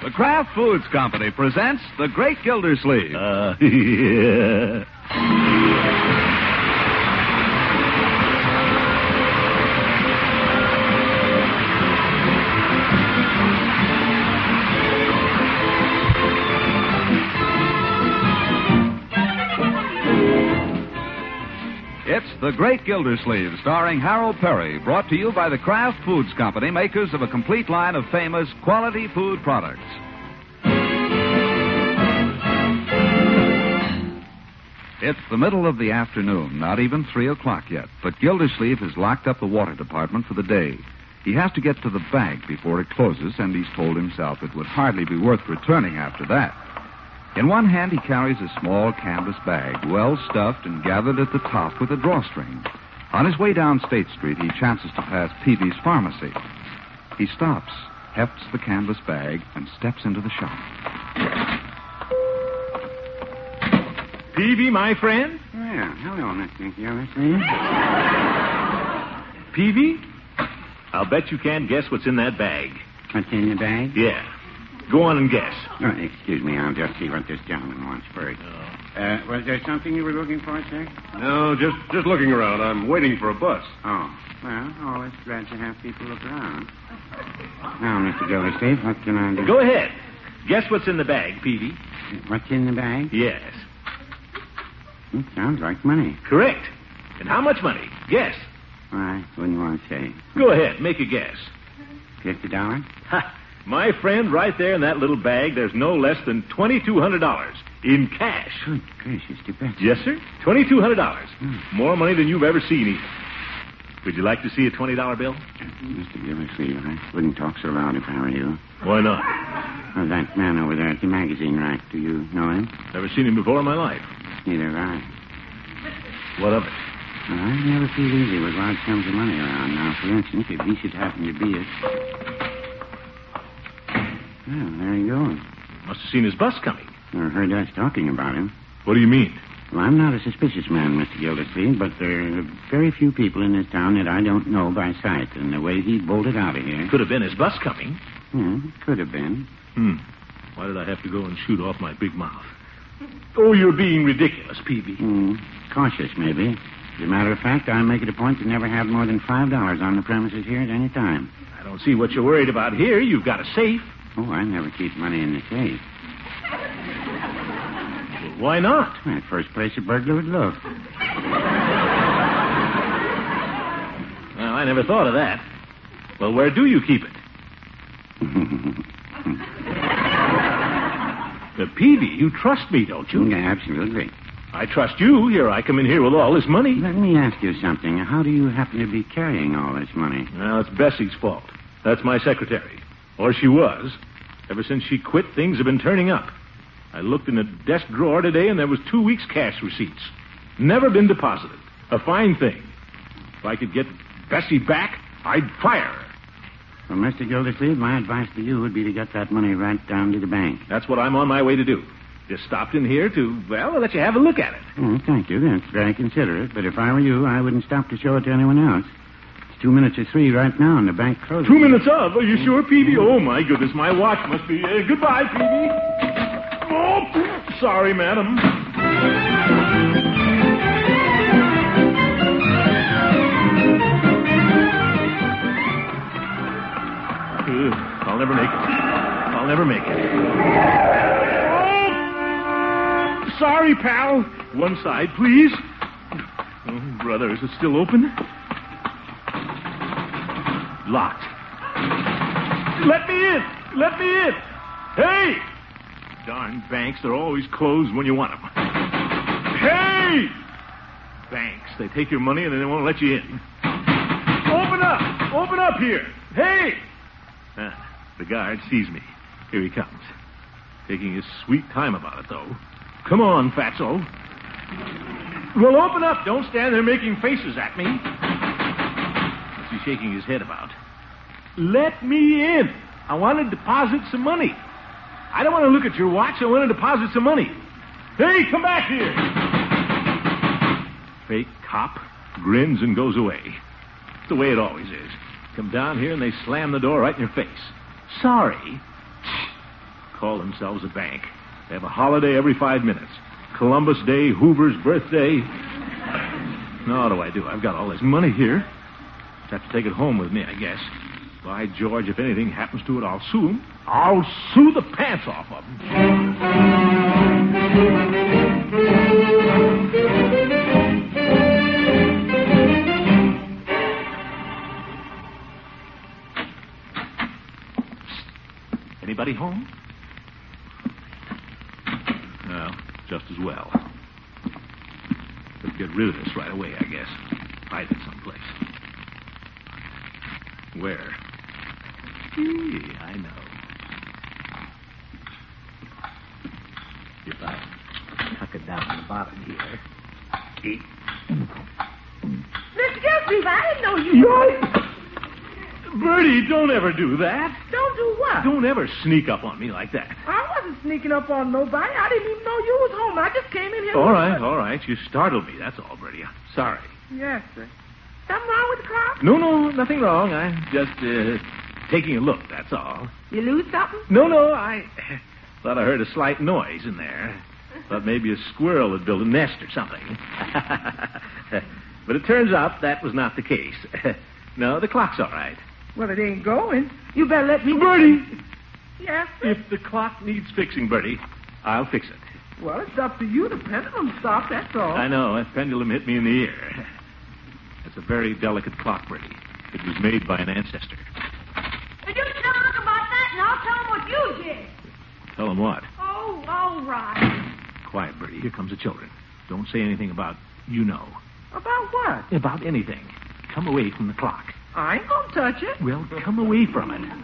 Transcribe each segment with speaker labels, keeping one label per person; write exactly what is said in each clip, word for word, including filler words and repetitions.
Speaker 1: The Kraft Foods Company presents The Great Gildersleeve.
Speaker 2: Uh, yeah.
Speaker 1: It's The Great Gildersleeve, starring Harold Perry, brought to you by the Kraft Foods Company, makers of a complete line of famous quality food products. It's the middle of the afternoon, not even three o'clock yet, but Gildersleeve has locked up the water department for the day. He has to get to the bank before it closes, and he's told himself it would hardly be worth returning after that. In one hand, he carries a small canvas bag, well stuffed and gathered at the top with a drawstring. On his way down State Street, he chances to pass Peavy's pharmacy. He stops, hefts the canvas bag, and steps into the shop.
Speaker 2: Peavy, my friend?
Speaker 3: Well, hello, Mister Gildersleeve.
Speaker 2: Peavy? I'll bet you can't guess what's in that bag.
Speaker 3: What's in the bag?
Speaker 2: Yeah. Go on and guess.
Speaker 3: Oh, excuse me, I'll just see what this gentleman wants first.
Speaker 2: Oh.
Speaker 3: Uh, was there something you were looking for, sir?
Speaker 4: No, just just looking around. I'm waiting for a bus.
Speaker 3: Oh, well, always glad to have people look around. Now, Mister Gildersleeve, what can I do?
Speaker 2: Go ahead. Guess what's in the bag, Peavy.
Speaker 3: What's in the bag?
Speaker 2: Yes.
Speaker 3: It sounds like money.
Speaker 2: Correct. And how much money? Guess.
Speaker 3: I wouldn't want to say.
Speaker 2: Go ahead, make a guess.
Speaker 3: Fifty dollars?
Speaker 2: Ha! My friend, right there in that little bag, there's no less than twenty-two hundred dollars in cash.
Speaker 3: Good gracious, to bet.
Speaker 2: Yes, sir. twenty-two hundred dollars.
Speaker 3: Hmm.
Speaker 2: More money than you've ever seen, even. Would you like to see a twenty dollar bill?
Speaker 3: Mister Gildersleeve, I wouldn't talk so loud if I were you.
Speaker 2: Why not?
Speaker 3: Oh, that man over there at the magazine rack, do you know him?
Speaker 2: Never seen him before in my life.
Speaker 3: Neither have I.
Speaker 2: What of it?
Speaker 3: Well, I never feel easy with large sums of money around. Now, for instance, if he should happen to be it... Well, there he goes.
Speaker 2: Must have seen his bus coming.
Speaker 3: I heard us talking about him.
Speaker 2: What do you mean?
Speaker 3: Well, I'm not a suspicious man, Mister Gildersleeve, but there are very few people in this town that I don't know by sight. And the way he bolted out of here...
Speaker 2: Could have been his bus coming.
Speaker 3: Hmm, could have been.
Speaker 2: Hmm. Why did I have to go and shoot off my big mouth? Oh, you're being ridiculous, Peavy.
Speaker 3: Hmm, cautious, maybe. As a matter of fact, I'll make it a point to never have more than five dollars on the premises here at any time.
Speaker 2: I don't see what you're worried about here. You've got a safe.
Speaker 3: Oh, I never keep money in the safe.
Speaker 2: Well, why not?
Speaker 3: Well, first place a burglar would look.
Speaker 2: Well, I never thought of that. Well, where do you keep it? The Peavy, you trust me, don't you?
Speaker 3: Yeah, absolutely.
Speaker 2: I trust you. Here I come in here with all this money.
Speaker 3: Let me ask you something. How do you happen to be carrying all this money?
Speaker 2: Well, it's Bessie's fault. That's my secretary. Or she was. Ever since she quit, things have been turning up. I looked in the desk drawer today, and there was two weeks' cash receipts. Never been deposited. A fine thing. If I could get Bessie back, I'd fire her.
Speaker 3: Well, Mister Gildersleeve, my advice to you would be to get that money right down to the bank.
Speaker 2: That's what I'm on my way to do. Just stopped in here to, well, let you have a look at it.
Speaker 3: Oh, thank you. That's very considerate. But if I were you, I wouldn't stop to show it to anyone else. It's two minutes to three right now, and the bank closes.
Speaker 2: Two minutes of? Are you sure, Peavy? Oh, my goodness, my watch must be... Uh, goodbye, Peavy. Oh, sorry, madam. Uh, I'll never make it. I'll never make it. Oh, sorry, pal. One side, please. Oh, brother, is it still open? Locked. Let me in! Let me in! Hey! Darn banks, they're always closed when you want them. Hey! Banks, they take your money and then they won't let you in. Open up! Open up here! Hey! Ah, the guard sees me. Here he comes. Taking his sweet time about it, though. Come on, fatso. Well, open up. Don't stand there making faces at me. What's he shaking his head about? Let me in. I want to deposit some money. I don't want to look at your watch. I want to deposit some money. Hey, come back here. Fake cop grins and goes away. It's the way it always is. Come down here and they slam the door right in your face. Sorry. call themselves a bank. They have a holiday every five minutes. Columbus Day, Hoover's birthday. Now, what do I do? I've got all this money here. Have to take it home with me, I guess. By George, if anything happens to it, I'll sue him. I'll sue the pants off of him. Anybody home? No, just as well. Better get rid of this right away, I guess. Hide it someplace. Where? Gee, I know. If I tuck it down the bottom here. Gee.
Speaker 5: Mister Gilsleeve, I didn't know you...
Speaker 2: Yoy! Bertie, don't ever do that.
Speaker 5: Don't do what?
Speaker 2: Don't ever sneak up on me like that.
Speaker 5: I wasn't sneaking up on nobody. I didn't even know you was home. I just came in here...
Speaker 2: All right, all right. You startled me. That's all, Bertie. I'm sorry.
Speaker 5: Yes, sir. Something wrong with the clock?
Speaker 2: No, no, nothing wrong. I'm just uh, taking a look, that's all.
Speaker 5: You lose something?
Speaker 2: No, no, I thought I heard a slight noise in there. Thought maybe a squirrel had built a nest or something. But it turns out that was not the case. No, the clock's all right.
Speaker 5: Well, it ain't going. You better let me...
Speaker 2: Bertie!
Speaker 5: Yes, sir?
Speaker 2: If the clock needs fixing, Bertie, I'll fix it.
Speaker 5: Well, it's up to you. The pendulum stopped, that's all.
Speaker 2: I know. That pendulum hit me in the ear. It's a very delicate clock, Bertie. It was made by an ancestor.
Speaker 6: Did you tell Unc about that, and I'll tell him what you did.
Speaker 2: Tell him what?
Speaker 6: Oh, all right.
Speaker 2: Quiet, Bertie. Here comes the children. Don't say anything about you know.
Speaker 5: About what?
Speaker 2: About anything. Come away from the clock.
Speaker 5: I ain't gonna touch it.
Speaker 2: Well, come away from it.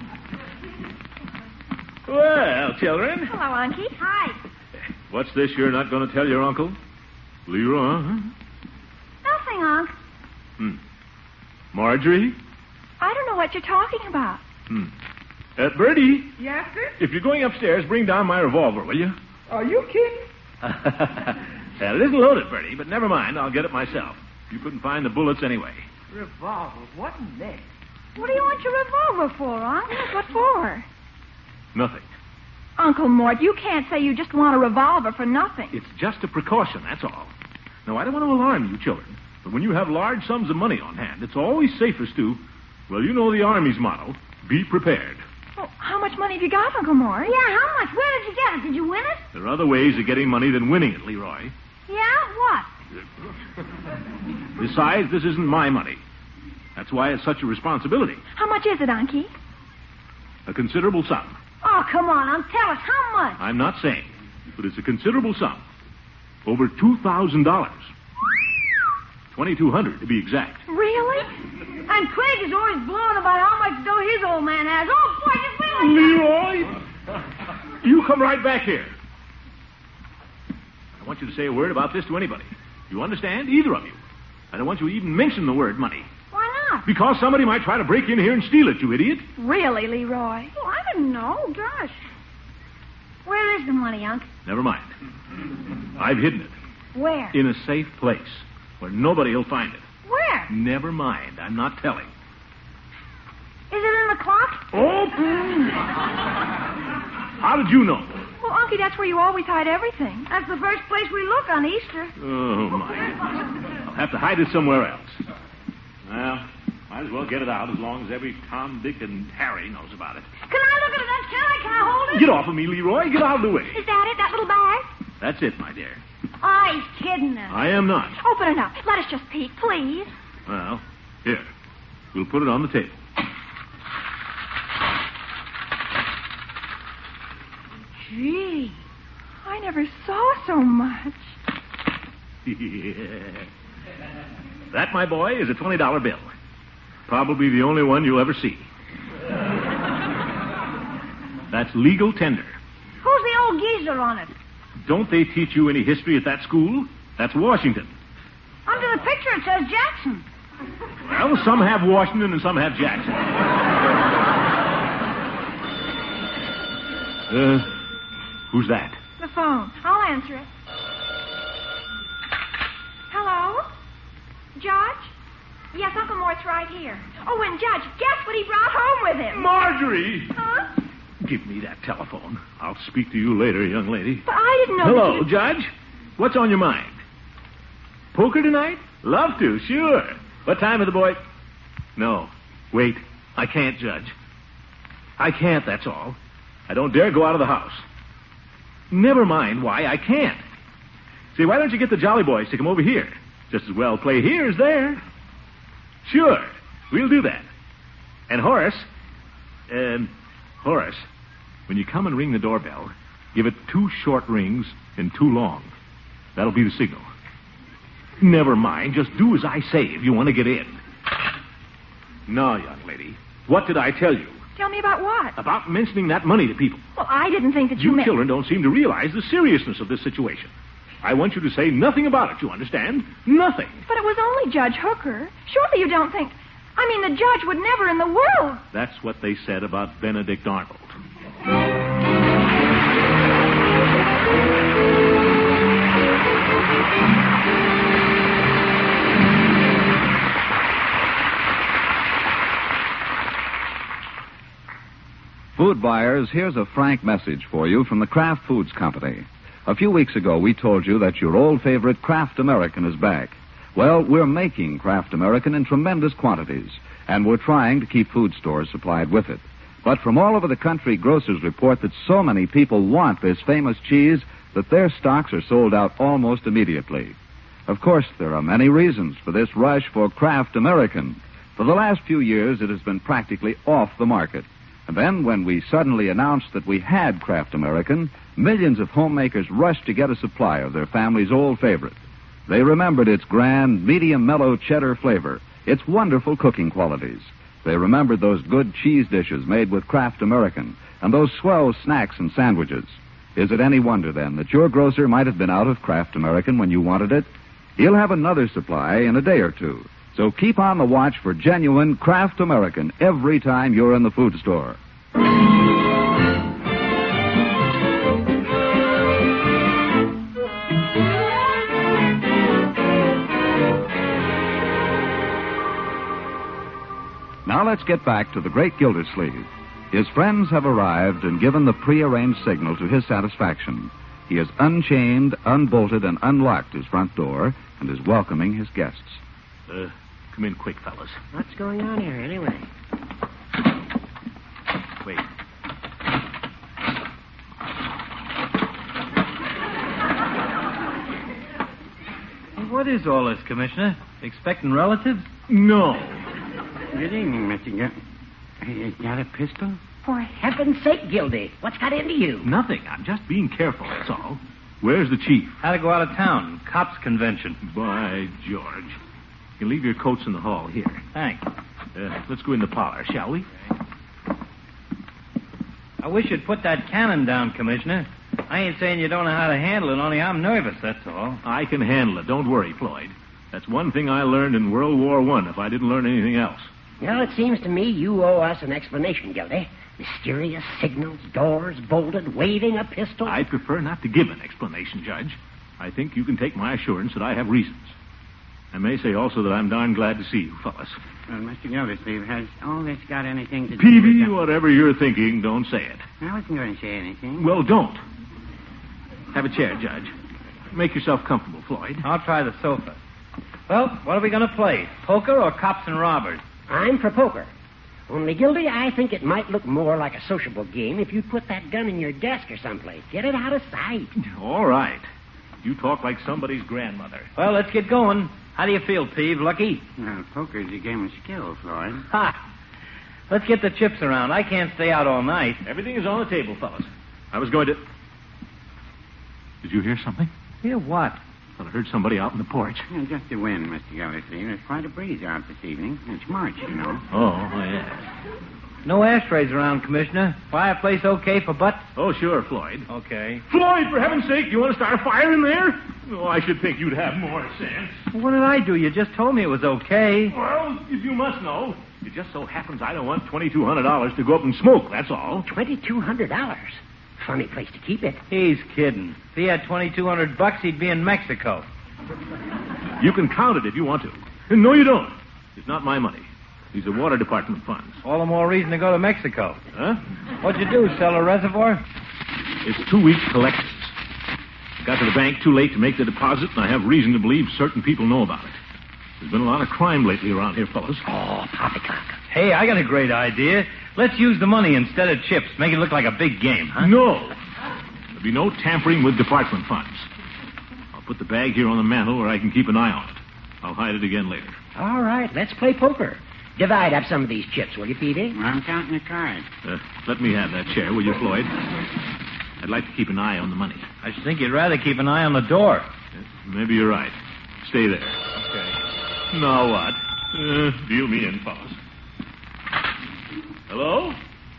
Speaker 2: Well, children.
Speaker 6: Hello, Unky. Hi.
Speaker 2: What's this you're not going to tell your uncle? Leroy, huh?
Speaker 6: Nothing, Unc.
Speaker 2: Hmm. Marjorie?
Speaker 6: I don't know what you're talking about.
Speaker 2: Hmm. Uh, Bertie,
Speaker 5: Yes, sir?
Speaker 2: if you're going upstairs, bring down my revolver, will you?
Speaker 5: Are you kidding?
Speaker 2: Well, it isn't loaded, Bertie, but never mind. I'll get it myself. You couldn't find the bullets anyway.
Speaker 5: Revolver? What next?
Speaker 6: What do you want your revolver for, Unc? What for?
Speaker 2: Nothing.
Speaker 6: Uncle Mort, you can't say you just want a revolver for nothing.
Speaker 2: It's just a precaution, that's all. Now, I don't want to alarm you children, but when you have large sums of money on hand, it's always safest to, well, you know the Army's motto, be prepared.
Speaker 6: Well, how much money have you got, Uncle Mort?
Speaker 7: Yeah, how much? Where did you get it? Did you win it?
Speaker 2: There are other ways of getting money than winning it, Leroy.
Speaker 7: Yeah? What?
Speaker 2: Besides, this isn't my money. That's why it's such a responsibility.
Speaker 6: How much is it, Unky?
Speaker 2: A considerable sum.
Speaker 7: Oh, come on, Unc. Tell us how much.
Speaker 2: I'm not saying, but it's a considerable sum. Over two thousand dollars. twenty-two hundred to be exact.
Speaker 6: Really?
Speaker 7: And Craig is always blowing about how much dough his old man has. Oh, boy, you really...
Speaker 2: Leroy, you come right back here. I want you to say a word about this to anybody. You understand? Either of you. I don't want you to even mention the word money.
Speaker 7: Why not?
Speaker 2: Because somebody might try to break in here and steal it, you idiot.
Speaker 6: Really, Leroy?
Speaker 7: Oh, I didn't know. Gosh. Where is the money, Unc?
Speaker 2: Never mind. I've hidden it.
Speaker 7: Where?
Speaker 2: In a safe place where nobody will find it.
Speaker 7: Where?
Speaker 2: Never mind. I'm not telling.
Speaker 7: Is it in the clock?
Speaker 2: Oh! How did you know?
Speaker 6: Well, Unky, that's where you always hide everything.
Speaker 7: That's the first place we look on Easter.
Speaker 2: Oh, my. I'll have to hide it somewhere else. Well, might as well get it out as long as every Tom, Dick, and Harry knows about it.
Speaker 7: Can I look at it, Aunt Kelly? Can I hold it?
Speaker 2: Get off of me, Leroy. Get out of the way.
Speaker 6: Is that it, that little bag?
Speaker 2: That's it, my dear.
Speaker 7: Oh, he's kidding us.
Speaker 2: I am not.
Speaker 6: Open it up. Let us just peek, please.
Speaker 2: Well, here. We'll put it on the table.
Speaker 6: Gee, I never saw so much.
Speaker 2: That, my boy, is a twenty dollar bill. Probably the only one you'll ever see. That's legal tender.
Speaker 7: Who's the old geezer on it?
Speaker 2: Don't they teach you any history at that school? That's Washington.
Speaker 7: Under the picture it says Jackson.
Speaker 2: Well, some have Washington and some have Jackson. Uh, who's that?
Speaker 6: The phone. I'll answer it. Hello? Judge? Yes, Uncle Mort's right here. Oh, and Judge, guess what he brought home with him?
Speaker 2: Marjorie!
Speaker 6: Huh?
Speaker 2: give me that telephone. I'll speak to you later, young lady.
Speaker 7: But I didn't know
Speaker 2: Hello,
Speaker 7: that you...
Speaker 2: Judge. What's on your mind? Poker tonight? Love to, sure. What time are the boy... No. Wait. I can't, Judge. I can't, that's all. I don't dare go out of the house. Never mind why I can't. See, why don't you get the Jolly Boys to come over here? Just as well play here as there. Sure. We'll do that. And Horace... Um, Horace, when you come and ring the doorbell, give it two short rings and two long. That'll be the signal. Never mind. Just do as I say if you want to get in. Now, young lady, what did I tell you?
Speaker 7: Tell me about what?
Speaker 2: About mentioning that money to people.
Speaker 7: Well, I didn't think that you,
Speaker 2: You
Speaker 7: meant...
Speaker 2: children don't seem to realize the seriousness of this situation. I want you to say nothing about it, you understand? Nothing.
Speaker 7: But it was only Judge Hooker. Surely you don't think... I mean, the judge would never in the world...
Speaker 2: That's what they said about Benedict Arnold.
Speaker 1: Food buyers, here's a frank message for you from the Kraft Foods Company. A few weeks ago, we told you that your old favorite Kraft American is back. Well, we're making Kraft American in tremendous quantities, and we're trying to keep food stores supplied with it. But from all over the country, grocers report that so many people want this famous cheese that their stocks are sold out almost immediately. Of course, there are many reasons for this rush for Kraft American. For the last few years, it has been practically off the market. And then, when we suddenly announced that we had Kraft American, millions of homemakers rushed to get a supply of their family's old favorite. They remembered its grand, medium mellow cheddar flavor, its wonderful cooking qualities. They remembered those good cheese dishes made with Kraft American, and those swell snacks and sandwiches. Is it any wonder, then, that your grocer might have been out of Kraft American when you wanted it? He'll have another supply in a day or two. So keep on the watch for genuine Kraft American every time you're in the food store. Now let's get back to the great Gildersleeve. His friends have arrived and given the prearranged signal to his satisfaction. He has unchained, unbolted, and unlocked his front door and is welcoming his guests.
Speaker 2: Uh, come in quick, fellas.
Speaker 3: What's going on here, anyway?
Speaker 2: Wait.
Speaker 8: What is all this, Commissioner? Expecting relatives?
Speaker 2: No.
Speaker 3: Good evening, Mister Gil... You got a pistol?
Speaker 9: For heaven's sake, Gildy, what's got into you?
Speaker 2: Nothing. I'm just being careful, that's all. Where's the chief?
Speaker 8: Had to go out of town. Cops convention.
Speaker 2: By George. You can leave your coats in the hall here.
Speaker 8: Thanks.
Speaker 2: Uh, let's go in the parlor, shall we?
Speaker 8: I wish you'd put that cannon down, Commissioner. I ain't saying you don't know how to handle it, only I'm nervous, that's all.
Speaker 2: I can handle it. Don't worry, Floyd. That's one thing I learned in World War One, if I didn't learn anything else.
Speaker 9: Well, it seems to me you owe us an explanation, Gildy. Mysterious signals, doors bolted, waving a pistol.
Speaker 2: I prefer not to give an explanation, Judge. I think you can take my assurance that I have reasons. I may say also that I'm darn glad to see you, fellas.
Speaker 3: Well, Mister Gildersleeve, has all this got anything to do
Speaker 2: Peavy,
Speaker 3: with...
Speaker 2: whatever you're thinking, don't say it.
Speaker 3: I wasn't going to say anything.
Speaker 2: Well, don't. Have a chair, Judge. Make yourself comfortable, Floyd.
Speaker 8: I'll try the sofa. Well, what are we going to play? Poker or cops and robbers?
Speaker 9: I'm for poker. Only, Gildy, I think it might look more like a sociable game if you put that gun in your desk or someplace. Get it out of sight.
Speaker 2: All right. You talk like somebody's grandmother.
Speaker 8: Well, let's get going. How do you feel, Peeve? Lucky?
Speaker 3: Well, poker's a game of skill, Floyd.
Speaker 8: Ha! Let's get the chips around. I can't stay out all night.
Speaker 2: Everything is on the table, fellas. I was going to... Did you hear something?
Speaker 8: Hear what?
Speaker 2: Well, I heard somebody out in the porch.
Speaker 3: Yeah, just the wind, Mister Gildersleeve. There's quite a breeze out this evening. It's March, you know.
Speaker 2: Oh, yeah.
Speaker 8: No ashtrays around, Commissioner. Fireplace okay for butts?
Speaker 2: Oh, sure, Floyd.
Speaker 8: Okay.
Speaker 2: Floyd, for heaven's sake, you want to start a fire in there? Oh, I should think you'd have more sense.
Speaker 8: What did I do? You just told me it was okay.
Speaker 2: Well, if you must know, it just so happens I don't want twenty-two hundred dollars to go up and smoke, that's all.
Speaker 9: twenty-two hundred dollars? Funny place to keep it.
Speaker 8: He's kidding. If he had twenty-two hundred bucks, he'd be in Mexico.
Speaker 2: You can count it if you want to. No, you don't. It's not my money. These are water department funds.
Speaker 8: All the more reason to go to Mexico.
Speaker 2: Huh?
Speaker 8: What'd you do, sell a reservoir?
Speaker 2: It's two weeks collections. Got to the bank too late to make the deposit, and I have reason to believe certain people know about it. There's been a lot of crime lately around here, fellas.
Speaker 9: Oh, poppycock.
Speaker 8: Hey, I got a great idea. Let's use the money instead of chips. Make it look like a big game, huh?
Speaker 2: No. There'll be no tampering with department funds. I'll put the bag here on the mantel where I can keep an eye on it. I'll hide it again later.
Speaker 9: All right, let's play poker. Divide up some of these chips, will you, Peavy?
Speaker 3: I'm counting the cards.
Speaker 2: Uh, let me have that chair, will you, Floyd? I'd like to keep an eye on the money.
Speaker 8: I should think you'd rather keep an eye on the door.
Speaker 2: Uh, maybe you're right. Stay there. Okay. Now what? Uh, deal me in, fellas. Hello?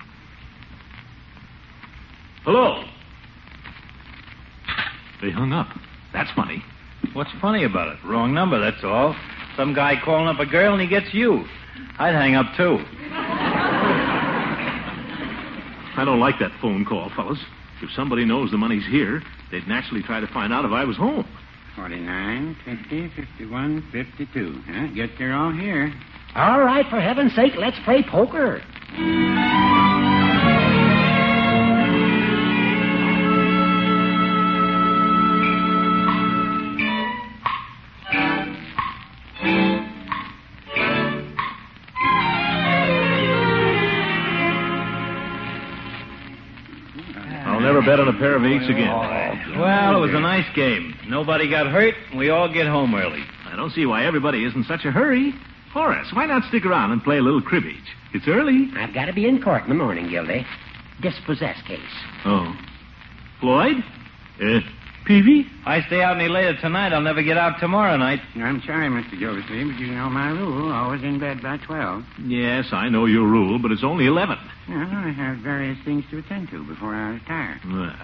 Speaker 2: Hello? They hung up. That's funny.
Speaker 8: What's funny about it? Wrong number, that's all. Some guy calling up a girl and he gets you. I'd hang up, too.
Speaker 2: I don't like that phone call, fellas. If somebody knows the money's here, they'd naturally try to find out if I was home.
Speaker 3: forty-nine, fifty, fifty-one, fifty-two. Huh? Guess they're all here.
Speaker 9: All right, for heaven's sake, let's play poker.
Speaker 2: I'll never bet on a pair of eights again.
Speaker 8: Well, it was a nice game. Nobody got hurt, and we all get home early.
Speaker 2: I don't see why everybody is in such a hurry. Horace, why not stick around and play a little cribbage? It's early.
Speaker 9: I've got to be in court in the morning, Gildy. Dispossess case.
Speaker 2: Oh. Floyd? Uh, Peavy?
Speaker 8: I stay out any later tonight, I'll never get out tomorrow night.
Speaker 3: I'm sorry, Mister Gildersleeve, but you know my rule. Always in bed by twelve.
Speaker 2: Yes, I know your rule, but it's only eleven.
Speaker 3: Well, I have various things to attend to before I retire.
Speaker 2: Well.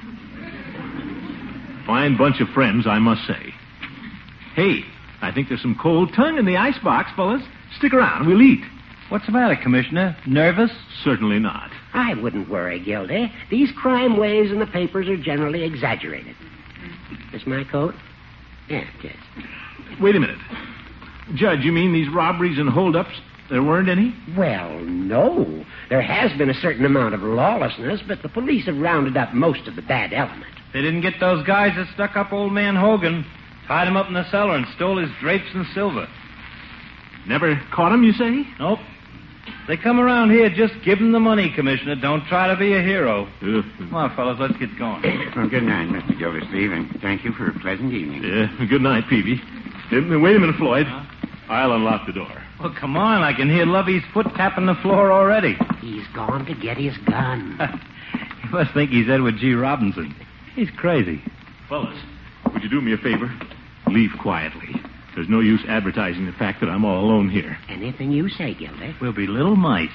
Speaker 2: Fine bunch of friends, I must say. Hey, I think there's some cold tongue in the icebox, fellas. Stick around, we'll eat.
Speaker 8: What's the matter, Commissioner? Nervous?
Speaker 2: Certainly not.
Speaker 9: I wouldn't worry, Gildy. These crime waves in the papers are generally exaggerated. This my coat? Yeah, it is.
Speaker 2: Wait a minute. Judge, you mean these robberies and holdups, there weren't any?
Speaker 9: Well, no. There has been a certain amount of lawlessness, but the police have rounded up most of the bad element.
Speaker 8: They didn't get those guys that stuck up old man Hogan, tied him up in the cellar and stole his drapes and silver.
Speaker 2: Never caught him, you say?
Speaker 8: Nope. They come around here, just give them the money, Commissioner. Don't try to be a hero.
Speaker 2: Uh,
Speaker 8: Come on, fellas, let's get going.
Speaker 3: Well, good night, Mister Gildersleeve, and thank you for a pleasant evening.
Speaker 2: Yeah, good night, Peavy. Uh, wait a minute, Floyd.
Speaker 8: Huh?
Speaker 2: I'll unlock the door.
Speaker 8: Well, come on. I can hear Lovey's foot tapping the floor already.
Speaker 9: He's gone to get his gun.
Speaker 8: You must think he's Edward G. Robinson. He's crazy.
Speaker 2: Fellas, would you do me a favor? Leave quietly. There's no use advertising the fact that I'm all alone here.
Speaker 9: Anything you say, Gildy.
Speaker 8: We'll be little mice.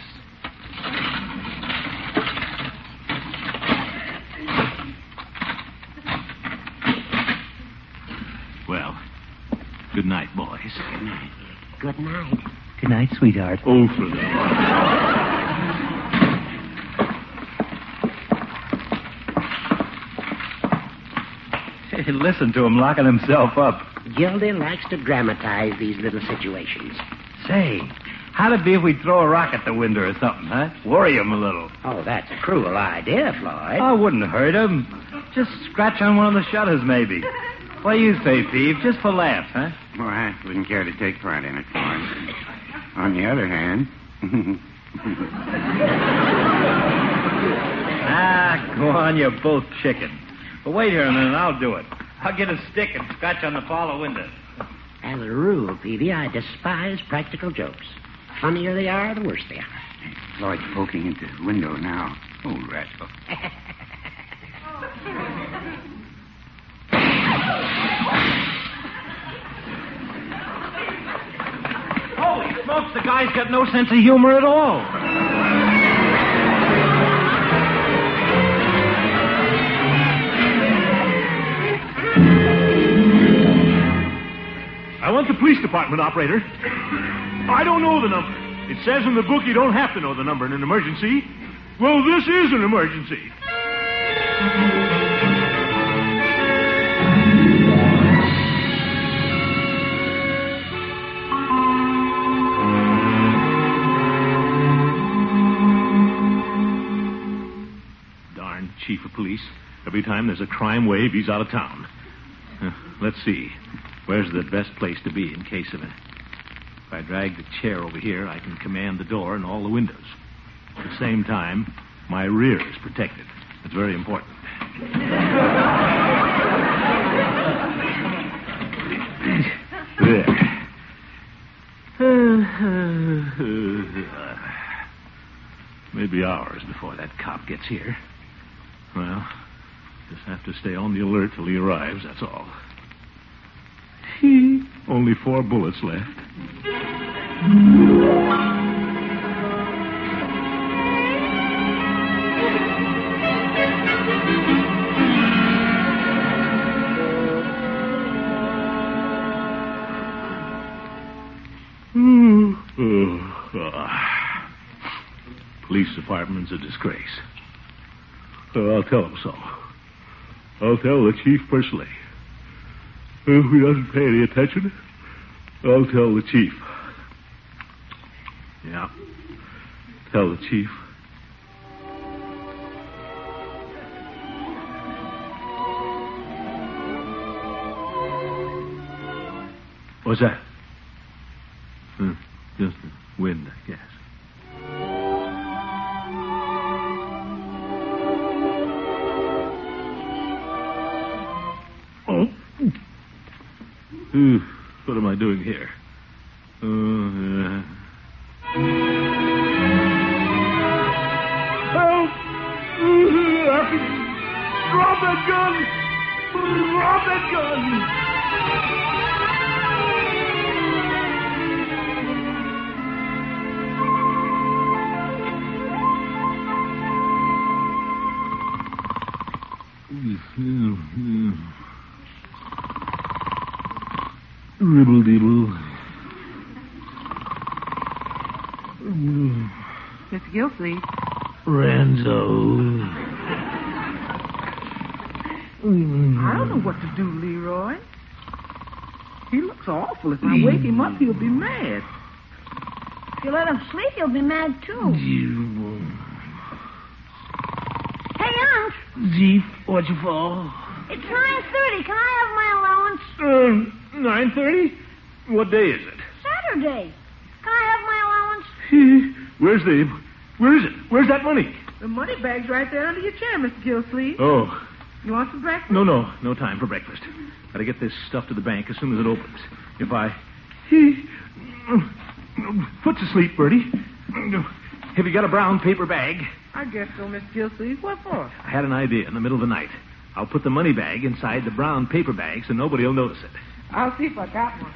Speaker 2: Well, good night, boys.
Speaker 9: Good night. Good night.
Speaker 8: Good night, sweetheart.
Speaker 2: Oh, for the...
Speaker 8: Listen to him locking himself up.
Speaker 9: Gildy likes to dramatize these little situations.
Speaker 8: Say, how'd it be if we throw a rock at the window or something, huh? Worry him a little.
Speaker 9: Oh, that's a cruel idea, Floyd.
Speaker 8: I wouldn't hurt him. Just scratch on one of the shutters, maybe. What do you say, Peeve? Just for laughs, huh?
Speaker 3: Well, I wouldn't care to take part in it, Floyd. On the other hand...
Speaker 8: ah, go on, you're both chicken. But wait here a minute, I'll do it. I'll get a stick and scratch on the parlor window.
Speaker 9: As a rule, Peavy, I despise practical jokes. Funnier they are, the worse they are.
Speaker 3: Floyd's poking into the window now. Oh, rascal.
Speaker 8: Holy smokes, the guy's got no sense of humor at all.
Speaker 2: I want the police department, operator. I don't know the number. It says in the book you don't have to know the number in an emergency. Well, this is an emergency. chief of police. Every time there's a crime wave, he's out of town. Uh, let's see. Where's the best place to be in case of it? If I drag the chair over here, I can command the door and all the windows. At the same time, my rear is protected. It's very important. There. Maybe hours before that cop gets here. Well, just have to stay on the alert till he arrives, that's all. Only four bullets left. Police department's a disgrace. Uh, I'll tell him so. I'll tell the chief personally. If he doesn't pay any attention, I'll tell the chief. Yeah. Tell the chief. What's that? Hmm, just the wind, I guess. Oh. Ooh, what am I doing here? Uh, uh... Help! Drop that gun! Drop that gun! Ribble dibble.
Speaker 5: Mister Gilsleeve.
Speaker 2: Renzo.
Speaker 5: I don't know what to do, Leroy. He looks awful. If I wake him up, he'll be mad.
Speaker 7: If you let him sleep, he'll be mad, too. Hey, Unc.
Speaker 2: Jeep, what you for?
Speaker 7: It's nine thirty. Can I have my allowance?
Speaker 2: Uh, nine thirty? What day is it?
Speaker 7: Saturday. Can I have my allowance?
Speaker 2: Where's the... Where is it? Where's that money?
Speaker 5: The money bag's right there under your chair, Mister Gilsleeve.
Speaker 2: Oh.
Speaker 5: You want some breakfast?
Speaker 2: No, no. No time for breakfast. Gotta get this stuff to the bank as soon as it opens. If I... Foot's asleep, Bertie. Have you got a brown paper bag?
Speaker 5: I guess so, Mister Gilsleeve. What for?
Speaker 2: I had an idea in the middle of the night. I'll put the money bag inside the brown paper bag so nobody will notice it.
Speaker 5: I'll see if I got one.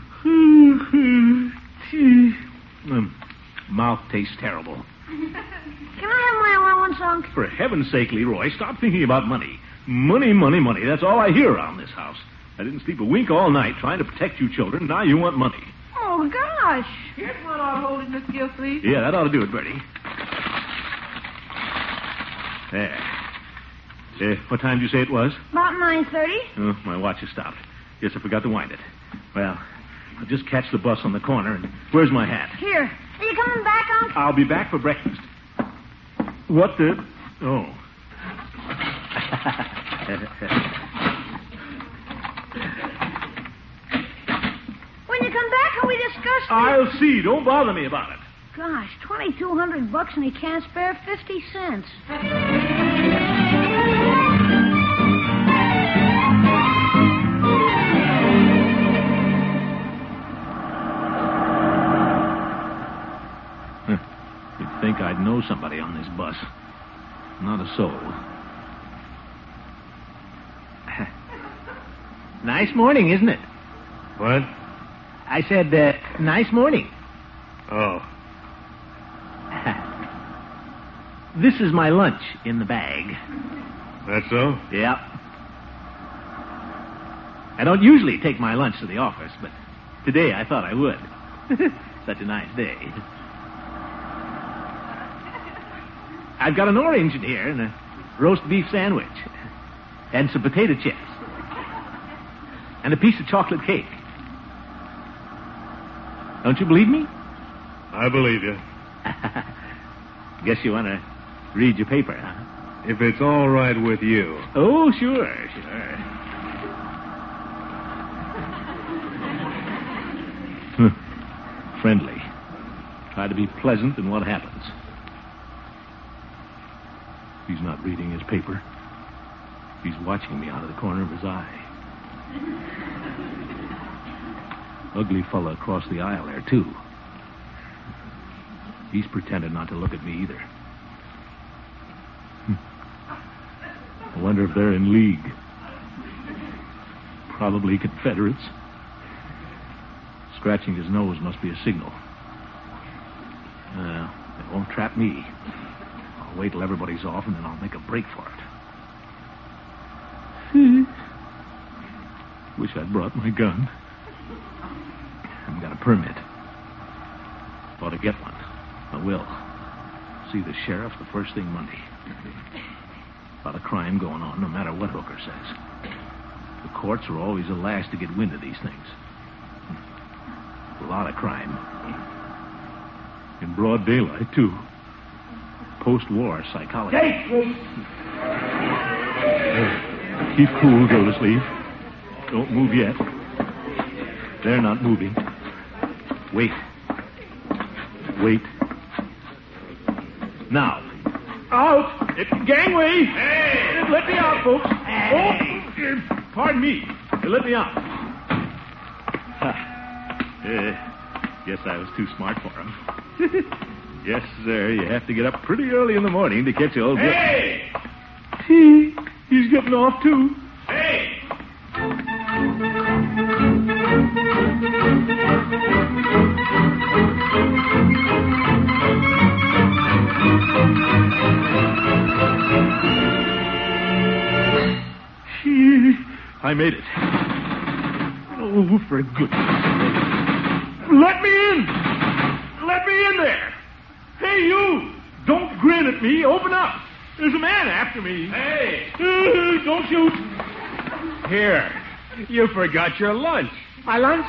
Speaker 2: um, mouth tastes terrible.
Speaker 7: Can I have my allowance, Unc?
Speaker 2: For heaven's sake, Leroy, stop thinking about money. Money, money, money. That's all I hear around this house. I didn't sleep a wink all night trying to protect you children. Now you want money.
Speaker 7: Oh, gosh.
Speaker 5: Here's one I'll hold it, Mister Gilsleeve.
Speaker 2: Yeah, that ought to do it, Bertie. There. Uh, what time did you say it was?
Speaker 7: About nine thirty.
Speaker 2: Oh, my watch has stopped. Guess I forgot to wind it. Well, I'll just catch the bus on the corner. And where's my hat?
Speaker 7: Here. Are you coming back, Unc?
Speaker 2: I'll be back for breakfast. What the... Oh.
Speaker 7: When you come back, can we discuss this?
Speaker 2: I'll see. Don't bother me about it.
Speaker 7: Gosh, twenty-two hundred bucks and he can't spare fifty cents. You'd think I'd know somebody on this bus. Not a soul.
Speaker 8: Nice morning, isn't it?
Speaker 4: What?
Speaker 8: I said, uh, nice morning.
Speaker 4: Oh.
Speaker 8: This is my lunch in the bag.
Speaker 4: That's so?
Speaker 8: Yep. I don't usually take my lunch to the office, but today I thought I would. Such a nice day. I've got an orange in here and a roast beef sandwich. And some potato chips. And a piece of chocolate cake. Don't you believe me?
Speaker 4: I believe you.
Speaker 8: Guess you want to read your paper, huh?
Speaker 4: If it's all right with you.
Speaker 2: Oh, sure, sure. Friendly. Try to be pleasant in what happens. He's not reading his paper. He's watching me out of the corner of his eye. Ugly fella across the aisle there, too. He's pretending not to look at me either. I wonder if they're in league. Probably Confederates. Scratching his nose must be a signal. Uh, it won't trap me. I'll wait till everybody's off, and then I'll make a break for it. Wish I'd brought my gun. I've got a permit. Ought to get one. I will. See the sheriff the first thing Monday. A lot of crime going on, no matter what Hooker says. The courts are always the last to get wind of these things. A lot of crime. In broad daylight, too. Post-war psychology. Uh, keep cool, Gildersleeve. Don't move yet. They're not moving. Wait. Wait. Now. Out! It, gangway! Hey! Let me out, folks. Hey! Oh, uh, pardon me. Uh, let me out. uh, guess I was too smart for him. Yes, sir. You have to get up pretty early in the morning to catch old... Hey! He, he's getting off, too. Hey! I made it. Oh, for goodness sake. Let me in! Let me in there! Hey, you! Don't grin at me. Open up. There's a man after me. Hey! Uh, don't shoot.
Speaker 4: Here. You forgot your lunch.
Speaker 9: My lunch?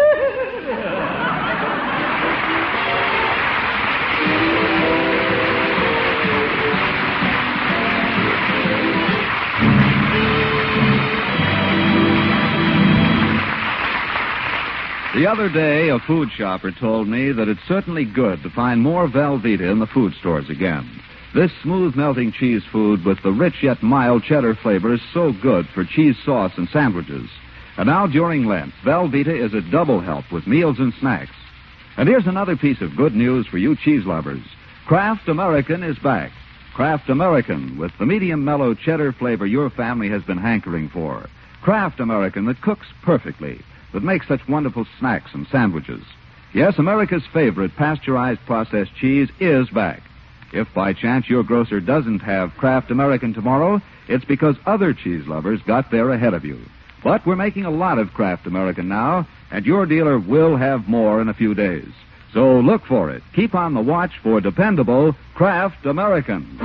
Speaker 1: The other day, a food shopper told me that it's certainly good to find more Velveeta in the food stores again. This smooth-melting cheese food with the rich yet mild cheddar flavor is so good for cheese sauce and sandwiches. And now, during Lent, Velveeta is a double help with meals and snacks. And here's another piece of good news for you cheese lovers. Kraft American is back. Kraft American, with the medium mellow cheddar flavor your family has been hankering for. Kraft American that cooks perfectly, that makes such wonderful snacks and sandwiches. Yes, America's favorite pasteurized processed cheese is back. If by chance your grocer doesn't have Kraft American tomorrow, it's because other cheese lovers got there ahead of you. But we're making a lot of Kraft American now, and your dealer will have more in a few days. So look for it. Keep on the watch for dependable Kraft American.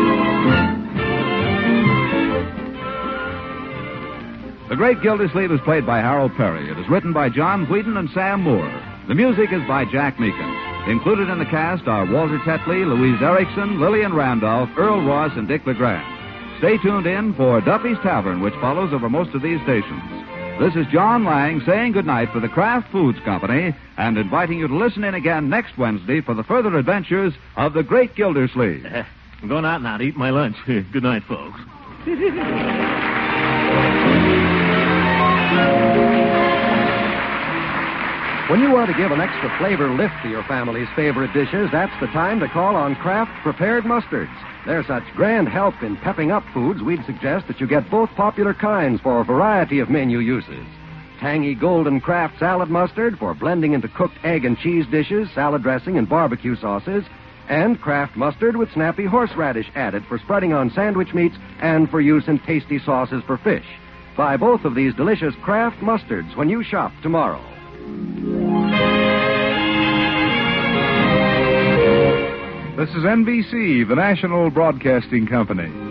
Speaker 1: The Great Gildersleeve is played by Harold Perry. It is written by John Whedon and Sam Moore. The music is by Jack Meakin. Included in the cast are Walter Tetley, Louise Erickson, Lillian Randolph, Earl Ross, and Dick LeGrand. Stay tuned in for Duffy's Tavern, which follows over most of these stations. This is John Lang saying goodnight for the Kraft Foods Company and inviting you to listen in again next Wednesday for the further adventures of the Great Gildersleeve.
Speaker 2: Uh, I'm going out now to eat my lunch. Good night, folks.
Speaker 10: When you want to give an extra flavor lift to your family's favorite dishes, that's the time to call on Kraft Prepared Mustards. They're such grand help in pepping up foods, we'd suggest that you get both popular kinds for a variety of menu uses. Tangy golden Kraft salad mustard for blending into cooked egg and cheese dishes, salad dressing, and barbecue sauces, and Kraft mustard with snappy horseradish added for spreading on sandwich meats and for use in tasty sauces for fish. Buy both of these delicious Kraft mustards when you shop tomorrow.
Speaker 11: This is N B C, the national broadcasting company.